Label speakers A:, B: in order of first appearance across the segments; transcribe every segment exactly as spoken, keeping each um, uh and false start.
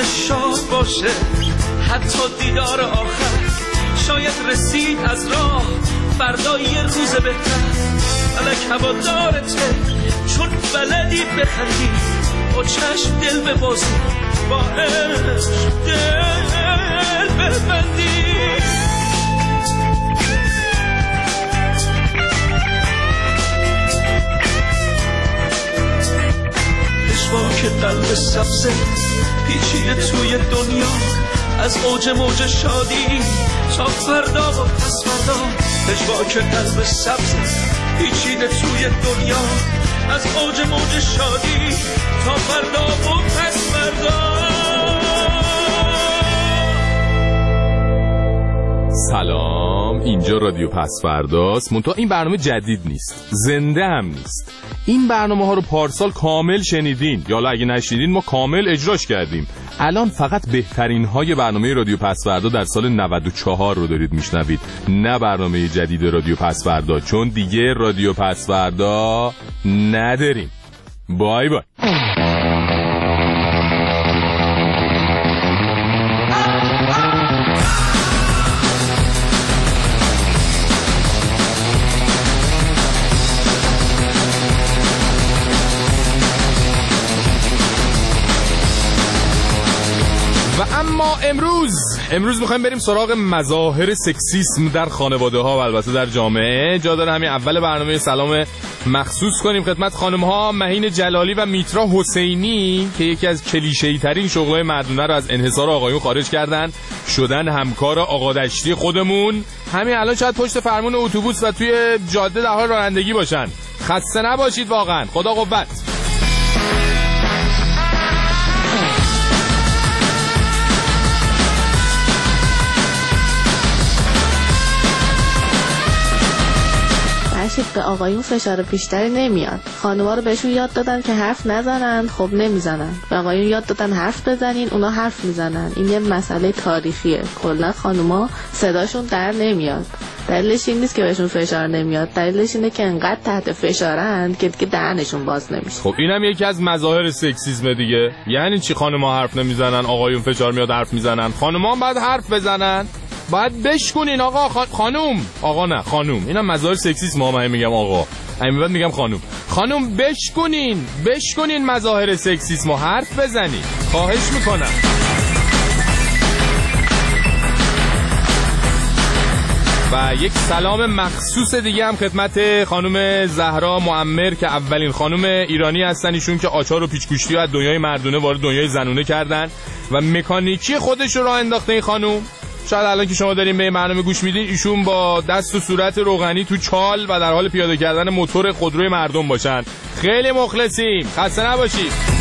A: شاد باشه، حتی دیدار آخر شاید رسید از راه، فردا یه روز بهتر. فلک هوادارته چون بلدی بخندی، با چشم دل ببازی، با عشق دل ببندی. که قلب سبزه پیچیده توی دنیا، از اوج موج شادی تا فردا و پس فردا. پژواک قلب سبزه پیچیده توی دنیا، از اوج موج شادی تا فردا و پس فردا.
B: سلام، اینجا رادیو پس فرداست. منتها این برنامه جدید نیست، زنده هم نیست. این برنامه ها رو پارسال کامل شنیدین، یا اگه نشنیدین ما کامل اجراش کردیم. الان فقط بهترین های برنامه رادیو پس فردا در سال نود و چهار رو دارید میشنوید، نه برنامه جدید رادیو پس فردا، چون دیگه رادیو پس فردا نداریم. بای بای. اما امروز امروز میخوایم بریم سراغ مظاهر سکسیسم در خانواده ها و البته در جامعه. جا داره همین اول برنامه سلام مخصوص کنیم خدمت خانم ها مهین جلالی و میترا حسینی که یکی از کلیشه‌ای ترین شغل‌های مردونه رو از انحصار آقایون خارج کردن، شدن همکار آقا دشتی خودمون. همین الان شاید پشت فرمون اتوبوس و توی جاده در حال رانندگی باشن. خسته نباشید واقعا، خدا قوت.
C: به آقایون فشار بیشتری نمیاد. خانوما رو بهشون یاد دادن که حرف نزنن، خب نمیزنن. به آقایون یاد دادن حرف بزنین، اونا حرف میزنن. این یه مسئله تاریخیه. کلا خانوما صداشون در نمیاد. دلیلش این نیست که بهشون فشار نمیاد، دلیلش اینه که انقدر تحت فشارن که دیگه دهنشون باز نمیشه.
B: خب اینم یکی از مظاهر سکسیسم دیگه. یعنی چی خانوما حرف نمیزنن، آقایون فشار میاد حرف میزنن؟ خانوما باید حرف بزنن، باید بشکنین. آقا خان... خانوم آقا نه خانوم، اینم مظاهر سکسیسم. ما من میگم آقا، همین بعد میگم خانوم. خانوم بشکنین بشکنین مظاهر سکسیسم و حرف بزنین، خواهش میکنم. و یک سلام مخصوص دیگه هم خدمت خانم زهرا معمر که اولین خانم ایرانی هستن، ایشون که آچار و پیچ‌گوشتی رو از دنیای مردونه وارد دنیای زنونه کردن و مکانیکی خودش رو راه انداخته. این خانم شاید الان که شما دارین به برنامه گوش میدین ایشون با دست و صورت روغنی تو چال و در حال پیاده کردن موتور خودروی مردم باشن. خیلی مخلصیم، خسته نباشید.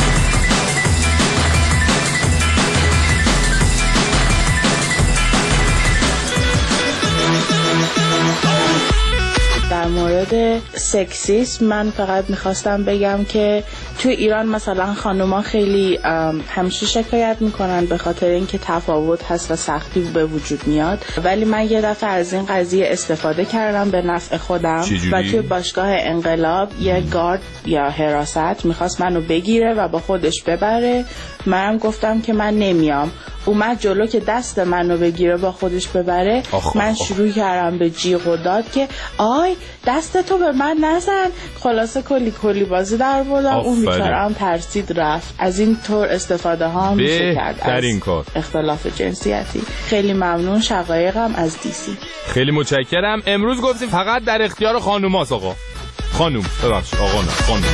D: در مورد سکسیسم من فقط میخواستم بگم که تو ایران مثلا خانوما خیلی همیشه شکایت میکنن به خاطر اینکه تفاوت هست و سختی به وجود میاد، ولی من یه دفعه از این قضیه استفاده کردم به نفع خودم و توی باشگاه انقلاب یه گارد یا حراست میخواست منو بگیره و با خودش ببره. منم گفتم که من نمیام. اومد جلو که دست منو بگیره با خودش ببره. آخ من آخ. شروع کردم به جیغ و داد که آی دست تو به من نزن. خلاصه کلی کلی بازی در بردم. اون بیچاره‌ام ترسید رفت. از این طور استفاده ها هم میشه کرد از اختلاف جنسیتی. خیلی ممنون. شقایقم از دیسی.
B: خیلی متشکرم. امروز گفتیم فقط در اختیار خانوماست. آقا خانوم ببخشید، آقا نه خانوم.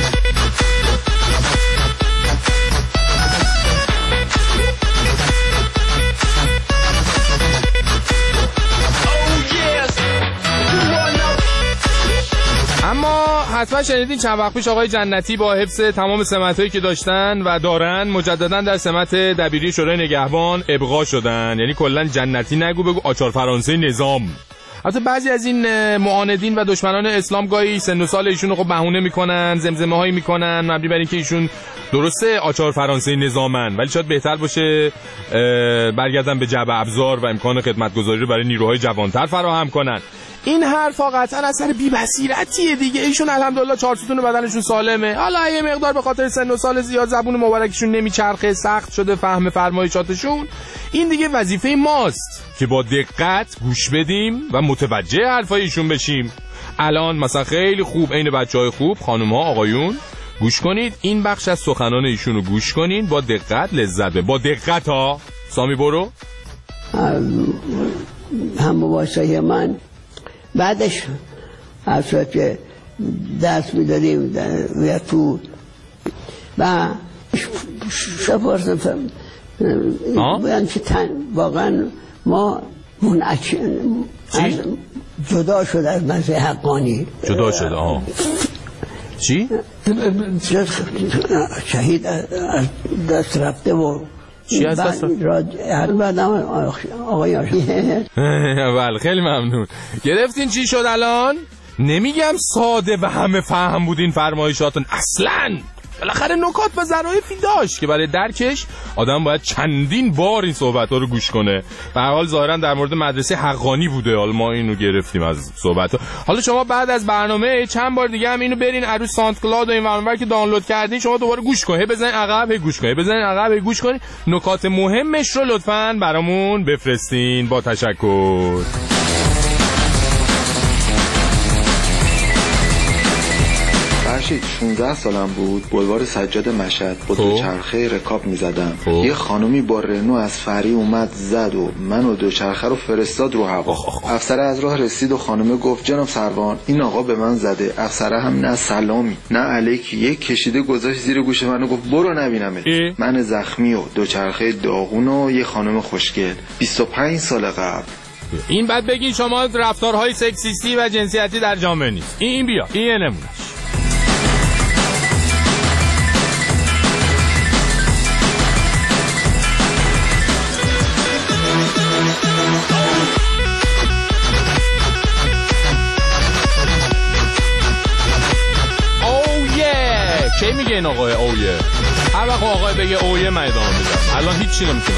B: اما حتما شنیدین چند وقت پیش آقای جنتی با حفظ تمام سمت‌هایی که داشتن و دارن مجددا در سمت دبیری شورای نگهبان ابقا شدن. یعنی کلا جنتی نگو بگو آچار فرانسه نظام. البته بعضی از این معاندین و دشمنان اسلام گاهی سن و سال ایشون رو خب بهونه میکنن، زمزمه‌هایی میکنن مبنی بر اینکه ایشون درسته آچار فرانسه نظامن، ولی شاید بهتر باشه برگردن به جعبه ابزار و امکان خدمتگزاری رو برای نیروهای جوانتر فراهم کنن. این حرفا قطعا اثر بی‌بصیرتیه دیگه. ایشون الحمدلله چهار ستون بدنشون سالمه، حالا یه مقدار به خاطر سن و سال زیاد زبون مبارکشون نمیچرخه، سخت شده فهم فرمایشاتشون. این دیگه وظیفه ماست که با دقت گوش بدیم و متوجه حرفای ایشون بشیم. الان مثلا خیلی خوب عین بچهای خوب خانم ها آقایون گوش کنید، این بخش از سخنان ایشون رو گوش کنین با دقت، لذت به با دقت ها. سامی برو.
E: هم مباشره من بعدش افراد که درس میدادیم و تو و شفارسم بودن که تن واقعا ما منعکس جدا شد از مذهب حقانی،
B: جدا شد. آها چی؟
E: شهید از دست رفته و
B: چی از دست
E: رفته؟ بعدم آقای
B: بله خیلی ممنون. گرفتین چی شد الان؟ نمیگم ساده و همه فهم بودین فرمایشاتون، اصلاً بالاخره نکات و ظرافی داشت که برای درکش آدم باید چندین بار این صحبت‌ها رو گوش کنه. به هر حال ظاهراً در مورد مدرسه حقانی بوده، حالا ما اینو گرفتیم از صحبت‌ها. حالا شما بعد از برنامه چند بار دیگه هم اینو برین رو ساوند کلاود و این برنامه که دانلود کردین شما دوباره گوش کنید، بزنین عقب، گوش کنید، بزنین عقب، گوش کنید. نکات مهمش رو لطفاً برامون بفرستین. با تشکر.
F: شانزده سالم بود، بلوار سجاد مشهد با دوچرخه رکاب میزدم. یه خانومی با رنو از فری اومد زد و منو دوچرخه رو فرستاد رو هوا. افسر از راه رسید و خانومه گفت جناب سروان این آقا به من زده. افسره هم نه سلامی نه علیکی، یک کشیده گذاشت زیر گوش منو گفت برو نبینمت. من زخمی و دوچرخه داغون و یه خانم خوشگل بیست و پنج سال قبل.
B: این بعد بگین شما رفتارهای سکسیستی و جنسیتی در جامعه نیست. این بیا این نمونهش. چه میگه این آقای اویه؟ هر وقت آقای بگه اویه من ادامه میدم. الان هیچی نمیتونم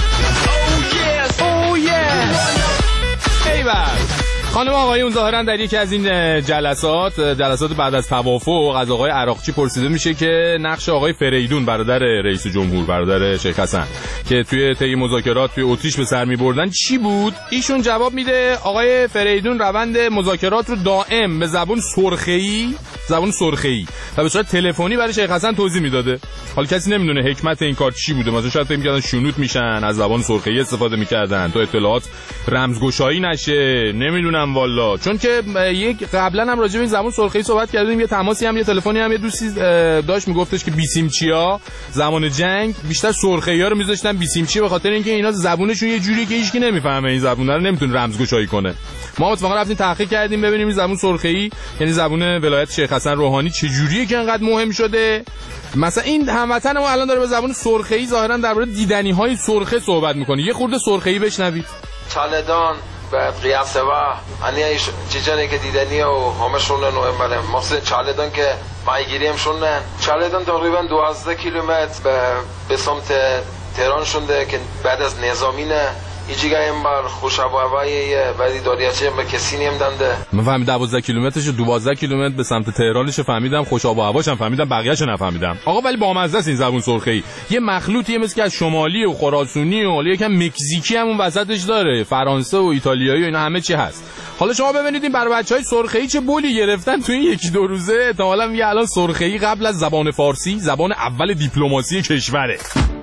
B: بگم. اویه ایول. خانم آقایون ظاهرا در یکی از این جلسات جلسات بعد از توافق از آقای عراقچی پرسیده میشه که نقش آقای فریدون برادر رئیس جمهور، برادر شیخ حسن که توی طی مذاکرات توی اتریش به سر میبردن چی بود؟ ایشون جواب میده آقای فریدون روند مذاکرات رو دائم به زبان سرخه‌ای زبان سرخه‌ای و به صورت تلفنی برای شیخ حسن توضیح میداده. حالا کسی نمیدونه حکمت این کار چی بوده، مثلا شاید فکر می‌کردن شنود میشن، از زبان سرخه‌ای استفاده می‌کردن تا اطلاعات رمزگشایی نشه، نمیدونم والا. چون که یک قبلا هم راجع به این زبان سرخه‌ای صحبت کردیم، یه تماسی هم یه تلفنی هم یه دوستی داشت میگفتش که بیسیمچیا زمان جنگ بیشتر سرخه‌ای‌ها رو می‌ذاشتن بیسیمچی به خاطر اینکه اینا زبونشون یه جوریه که هیچکی نمیفهمه، این زبون رو نمیتونه رمزگشایی کنه. ما اتفاقا رفتیم تحقیق کردیم ببینیم این زبون سرخه‌ای یعنی زبون ولایت شیخ حسن روحانی چه جوریه که انقدر مهم شده. مثلا این هموطن ما الان داره به زبان سرخه‌ای ظاهرا درباره دیدنی‌های سرخه صحبت می‌کنه. یه خورده سرخه‌ای بشنوید.
G: چالدان به قیاسه و انیش چیزایی که دیدنی و همشون نوعمره. مثلا چالدان که مایگیری هم شونن. چالدان تقریبا دوازده کیلومتر به به سمت تهران شونده که بعد از نظامینه ایجیگا هم بر خوشابوایی بعدی داریاچه به کسی نیم دنده.
B: من فهمیدم دوازده کیلومترش دوازده کیلومتر به سمت تهرانش فهمیدم، خوشابو هواش هم فهمیدم، بقیه‌شو نفهمیدم. آقا ولی بامزه است این زبون سرخه‌ای. یه مخلوطیه مثل که از شمالی و خراسانی و یکم مکزیکی هم اون وسطش داره، فرانسه و ایتالیایی و اینا همه چی هست. حالا شما ببینید این برای بچهای سرخه‌ای چه بولی گرفتن تو این یکی دو روزه. احتمالاً میگه الان سرخه‌ای قبل از زبان فارسی زبان اول دیپلماسی کشوره.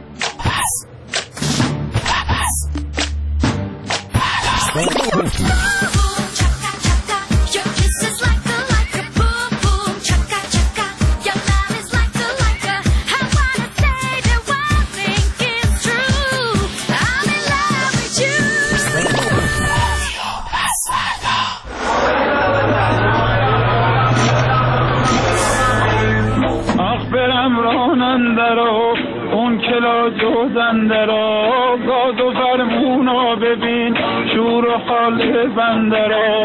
H: زندرا گاد و فرمونا ببین شور و حال بندرا.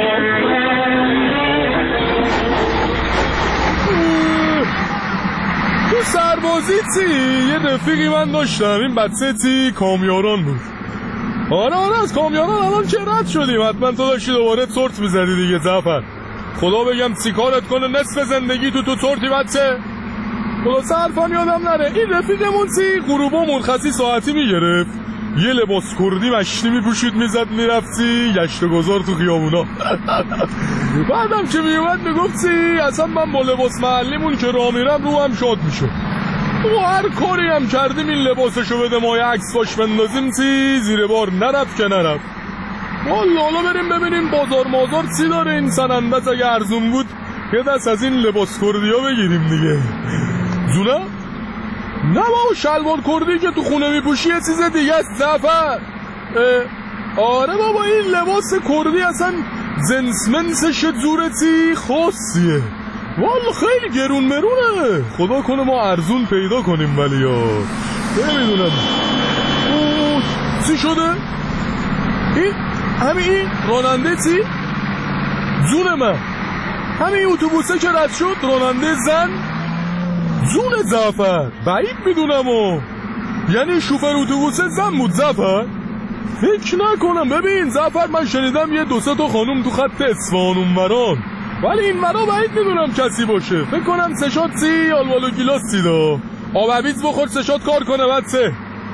B: تو سربازی تی یه رفیقی من داشتم، این بچه تی کامیاران بود. آره آره از کامیونان الان که رد شدیم. حتما تو داشتی دوباره تورت میزدی دیگه زفر. خدا بگم سیکارت کنه نصف زندگی تو تو تورتی بچه. خلاصه حرفان یادم نره. این رفیقمون سی غروبا مرخصی ساعتی میگرفت، یه لباس کردی مشتی میپوشید میزد میرفتی گشت و گذار تو خیابونا. بعدم که میومد میگفتی اصلا من با لباس محلیمون که راه میرم رو هم شاد میشه و هر کاری هم کردیم این لباسشو بده ما یه عکس باش بندازیم سی زیر بار نرفت که نرفت. والا حالا بریم ببینیم بازار مازار چی داره این سنندت. اگه ارزون بود یه دست از این لباس کردی ها بگیریم دیگه. زونه؟ نه بابا شلوار کردی که تو خونه میپوشی یه چیز دیگه است زفر. آره بابا این لباس کردی اصلا زنسمنسش زورتی خاصیه والا، خیلی گرون مرونه. خدا کنه ما ارزون پیدا کنیم ولی یا نمیدونم. اوه چی شده؟ این همین این راننده چی؟ زون من همین اتوبوسه که رد شد راننده زن زون زفر بعید میدونم و یعنی شوفر اتوبوسه زن بود زفر؟ فکر نکنم. ببین زفر من شنیدم یه دو سه تا خانوم تو خط اصفهان اونوران، ولی این مرا بعید میدونم کسی باشه. فکر کنم سشات سی آلوالو گیلاس سی دا آب عبیز بخور سشات کار کنه بعد سه.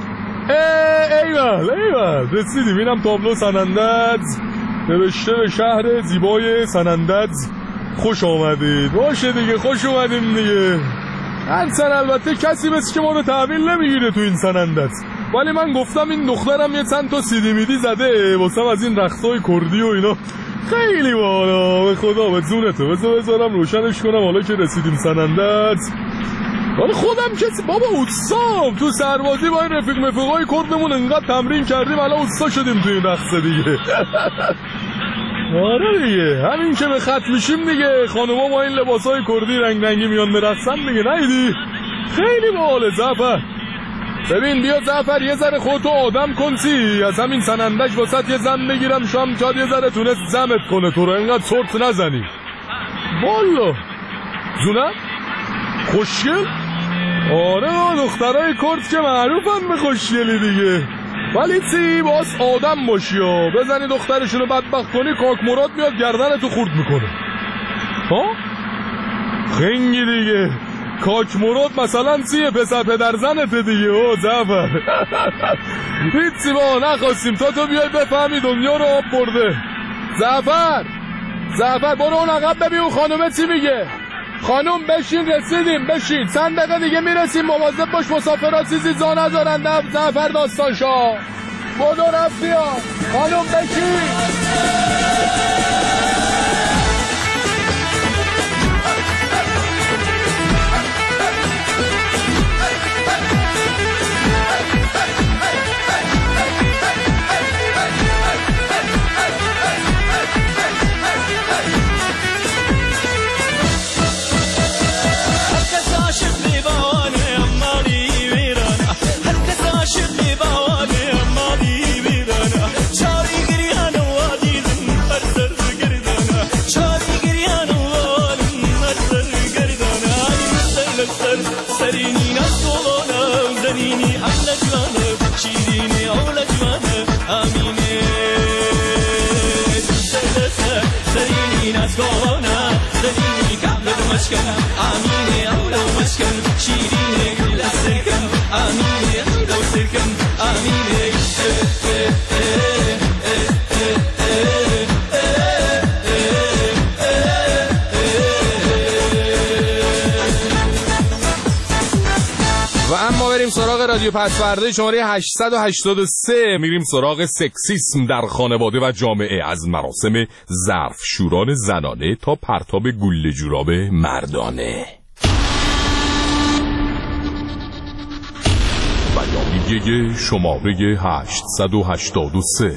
B: ایول ایول رسیدیم. اینم تابلو سنندت نوشته به شهر زیبای سنندت خوش آمدید. باشه دیگه خوش اومدیم دیگه. هرچند البته کسی مثل که ما رو تحویل نمیگیره تو این سنندت، ولی من گفتم این دخترم یه چند تا سیدی میدی زده واسم از این رقصای کردی و اینا خیلی بالا. به خدا به زونتو بذار بذارم روشنش کنم حالا که رسیدیم سنندت. ولی خودم کسی بابا اوستام تو سربازی با این رفیق مفقای کردمون انقدر تمرین کردیم الان اوستا شدیم تو این رقصه دیگه. آره دیگه همین که به خط میشیم دیگه خانوما با این لباسای کردی رنگ رنگی میان برقصن دیگه. نیدی خیلی باحاله زفر. ببین بیا زفر یه ذره خودتو آدم کنسی از همین سنندش واسط یه زن بگیرم شام چاد یه ذره تونست زمت کنه تو رو اینقدر سرت نزنی. والا زونه خوشگل. آره دخترای کرد که معروفن به خوشگلی دیگه، ولی سی باز آدم باشی ها. بزنی دخترشونو بدبخت کنی کاک مراد میاد گردنتو خورد میکنه. ها خنگی دیگه کاک مراد مثلا چیه؟ پسر پدر زنته دیگه. او زفر هیچی با نخواستیم تا تو بیای بفهمی دنیا رو آب برده. زفر زفر برو اون عقب ببین اون خانومه چی میگه. خانوم بشین رسیدیم بشین چند دقیقه دیگه میرسیم مواظب باش مسافرها چیزی زا نذارن. دب زفر داستان شا بدو رفتی ها خانوم بشین. و اما بریم سراغ رادیو پسورده شماره هشتصد و هشتاد و سه. میریم سراغ سکسیسم در خانواده و جامعه، از مراسم ظرفشوران زنانه تا پرتاب گوله جوراب مردانه. بیانیه شماره هشتصد و هشتاد و سه.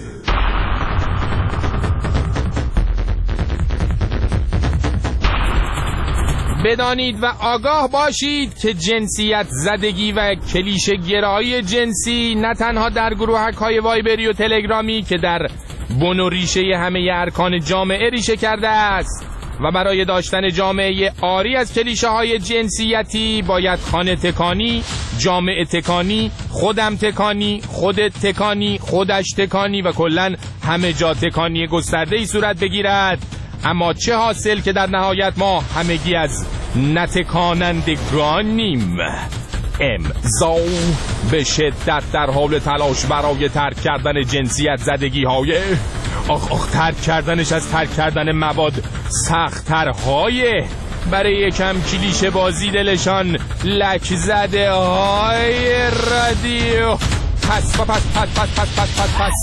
B: بدانید و آگاه باشید که جنسیت زدگی و کلیشه گرایی جنسی نه تنها در گروهک‌های وایبری و تلگرامی که در بن و ریشه همه ارکان جامعه ریشه کرده است، و برای داشتن جامعه عاری از کلیشه های جنسیتی باید خانه تکانی، جامعه تکانی، خودم تکانی، خودت تکانی، خودش تکانی و کلن همه جا تکانی گسترده‌ای صورت بگیرد. اما چه حاصل که در نهایت ما همگی از نتکانندگانیم. امضا به شدت در حال تلاش برای ترک کردن جنسیت زدگی های آخ آخ ترک کردنش از ترک کردن مواد سخت‌ترهای برای یکم کلیشه بازی دلشان لک زده های رادیو. پس پس پس پس پس پس پس پس پس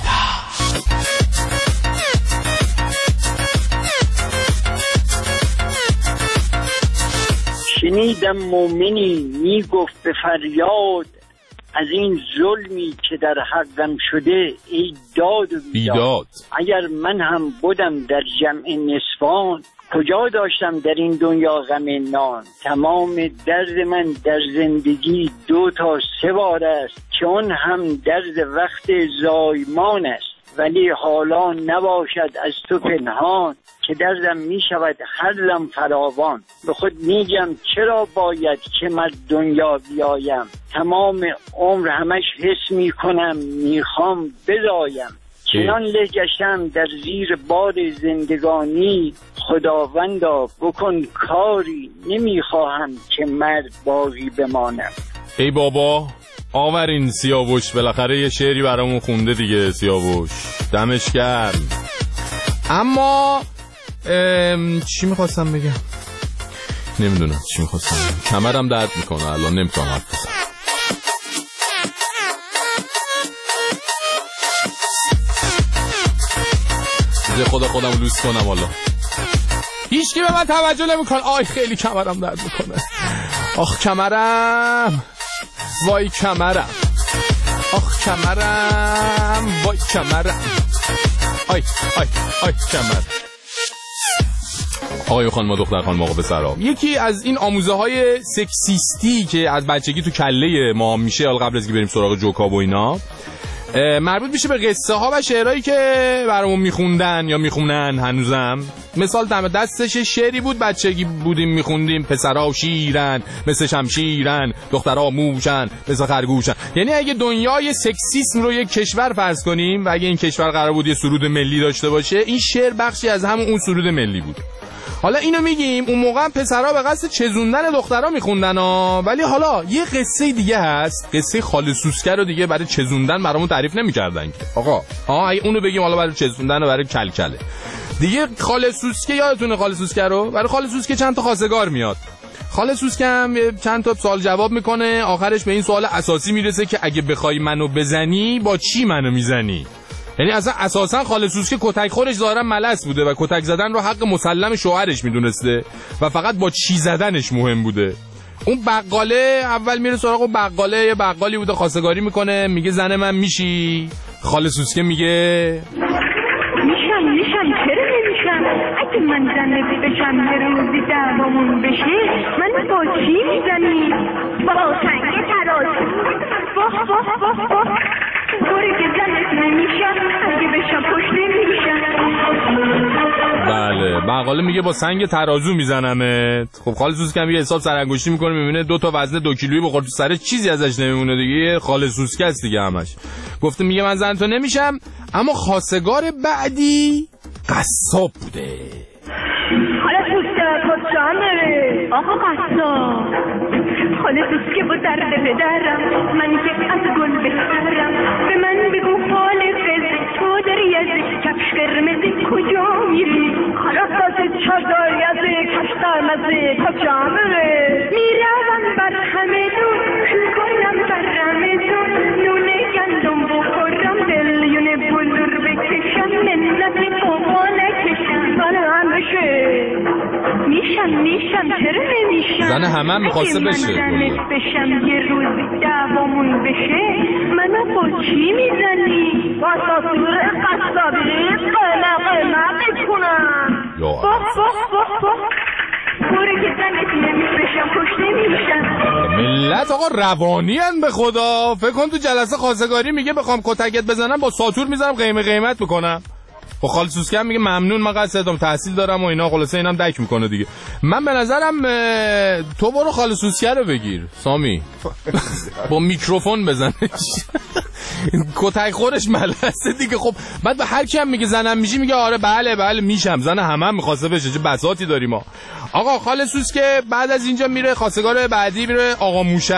I: شنیدم مومنی میگفت به فریاد از این ظلمی که در حقم شده ای داد و بیداد. اگر من هم بودم در جمع نسوان کجا داشتم در این دنیا غم نان. تمام درد من در زندگی دو تا سه بار است که اون هم درد وقت زایمان است. ولی حالا نباشد از تو پنهان که دردم می شود هر لم فراوان. به خود میگم چرا باید که من دنیا بیایم، تمام عمر همش حس می کنم میخوام بزایم. چنان لهجشم در زیر باد زندگانی، خداوندا بکن کاری نمیخواهم که مرد باقی بمانم.
B: ای بابا آورین سیاوش بالاخره یه شعری برامون خونده دیگه. سیاوش دمش گرم. اما چی میخواستم بگم؟ نمیدونم چی میخواستم بگم. کمرم درد میکنه الان نمیتونم حرف بزنم. بذار خدا خودم لوس کنم والا. هیچ کی به من توجه نمیکنه. آی خیلی کمرم درد میکنه. آخ کمرم، وای کمرم، آخ کمرم، وای کمرم، آی آی آی کمر. آقای خانم دختر خانم آقا بسرام، یکی از این آموزه های سکسیستی که از بچگی تو کله ما میشه، حالا قبل از اینکه بریم سراغ جوکا و اینا، مربوط میشه به قصه ها و شعرهایی که برامون میخوندن یا میخونن هنوزم. مثال دم دستش شعری بود بچگی بودیم میخوندیم: پسرها شیرن مثل شمشیرن، دخترها موشن مثل خرگوشن. یعنی اگه دنیای سکسیسم رو یک کشور فرض کنیم و اگه این کشور قرار بود یه سرود ملی داشته باشه، این شعر بخشی از همون اون سرود ملی بود. حالا اینو میگیم اون موقع پسرها به قصد چزوندن دخترها میخوندن ها، ولی حالا یه قصه دیگه هست، قصه خاله سوسکه رو دیگه برای چزوندن برامون تعریف نمیکردن که آقا ها اگه اونو بگیم حالا برای چزوندن و برای کلکله دیگه. خاله سوسکه یادتونه خاله سوسکه رو؟ برای خاله سوسکه چند تا خواستگار میاد. خاله سوسکه هم چند تا سوال جواب میکنه، آخرش به این سوال اساسی میرسه که اگه بخوای منو بزنی با چی منو میزنی. یعنی اصلا اساسا خاله سوسکه کتک خورش ظاهرا ملس بوده و کتک زدن رو حق مسلم شوهرش میدونسته و فقط با چی زدنش مهم بوده. اون بقاله اول میره سراغ اون بقاله، یه بقالی بوده خواستگاری میکنه، میگه زن من میشی؟ خاله سوسکه میگه
J: میشم میشم چرا نمیشم؟ اگه من زنت بشم یه روزی دعوامون بشه من با چی میزنی؟ با سنگ ترازو. واه واه واه واه دوری که زنت نمیشم اگه بشم پشت نمیشم.
B: بله بقاله میگه با سنگ ترازو میزنمت. خب خاله سوسکه هم یه حساب سرانگشتی میکنه، میبینه دو تا وزن دو کیلویی بخور تو سرش چیزی ازش نمیمونه دیگه. خاله سوسکه است دیگه همش. گفته میگه من زن تو نمیشم. اما خواستگار بعدی قصاب بوده.
J: خاله سوسکه کجا میره؟ آقا قصاب. خاله سوسکه با درد پدرم، من که از گل بهترم، به من بگو حال قلب تو داری از کفش قرمزی کجا میری؟ خلاص از چادری از کفش قرمزی کجا میره؟ میروم بر همه دون کنم بر رمزون، نونه گندم بخورم دلیون بلور بکشم، منت بابا نکشم زن هم بشه. میشم میشم چرا نمیشم؟
B: زن همه هم میخواسته بشه.
J: زنت بشم یه روز دعوامون بشه منو با چی میزنی؟ با ساسور قصابی قلق قلق بکنم. بخ بخ بخ بخ بوری که زنت نمیشم پشت نمیشم.
B: ملت آقا روانی هن به خدا. فکر کن تو جلسه خواستگاری میگه بخوام کتکت بزنم با ساتور میزنم قیمه قیمت بکنم. با خاله سوسکه هم میگه ممنون من قصدم تحصیل دارم و اینا، خلاصه اینم دک میکنه دیگه. من به نظرم تو برو خاله سوسکه رو بگیر سامی با میکروفون بزنش کتک خورش ملسه دیگه. خب بعد به هر کی هم میگه زنم میشی میگه آره بله بله میشم، زن همه هم میخواسته بشه، چه بساطی داریم ما. آقا خاله سوسکه بعد از اینجا میره خواستگار بعدی میره آقا موشه.